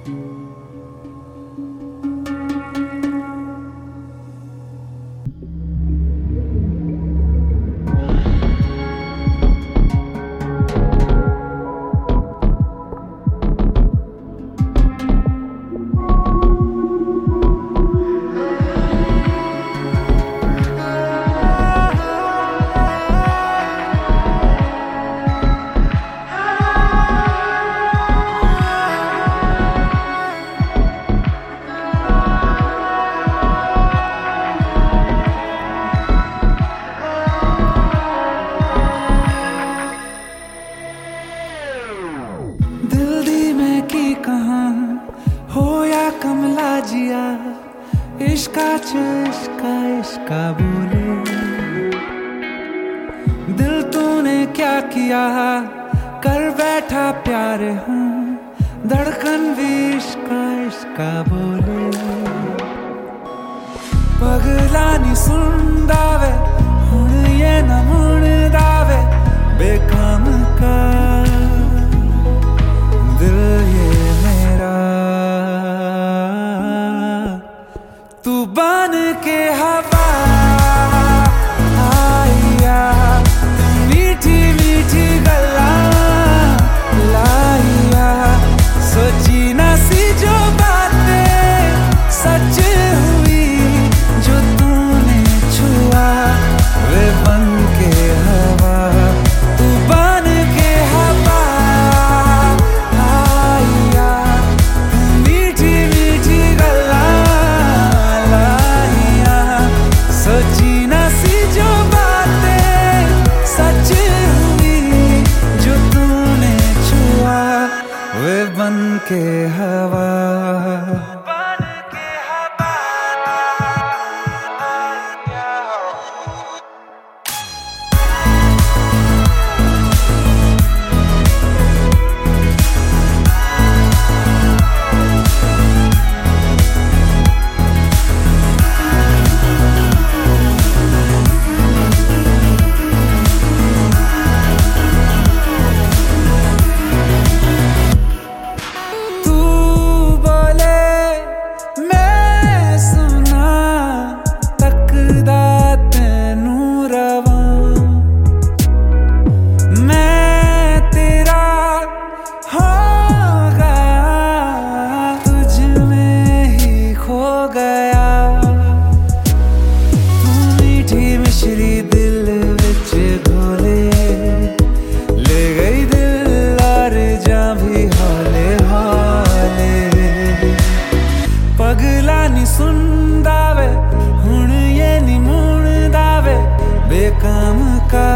कमला जिया इश्का इश्का इश्का बोले, दिल तूने क्या किया कर बैठा प्यार हूँ, धड़कन भी इश्का इश्का बोले। पगला नी सुनदा वे हुण ये न मुड़दा वे, बेकाम का दिल ये मेरा, तू बन के हवा आया, मीठी मीठी गल्ला लाया, सोची ना सी जो बातें सच हुई, जो तूने छुआ वे बन के हवा, तू बन के हवा आया, मीठी मीठी गल्ला लाया, सोची ना सी जो बातें सच हुई, जो तूने छुआ वे बन के हवा। दिल विच घोले ले गई दिल और जा भी हौले हौले, पगला नी सुनदा वे हुण ये नी मुड़दा वे, बेकाम का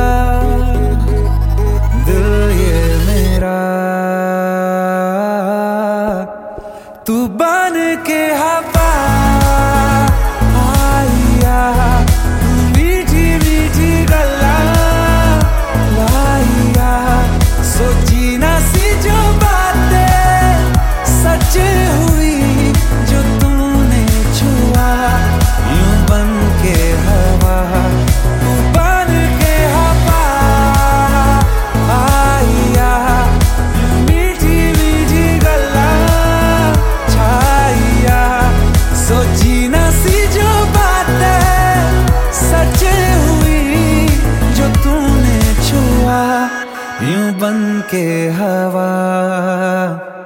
दिल ये मेरा, तू बन के हवा यूं बन के हवा।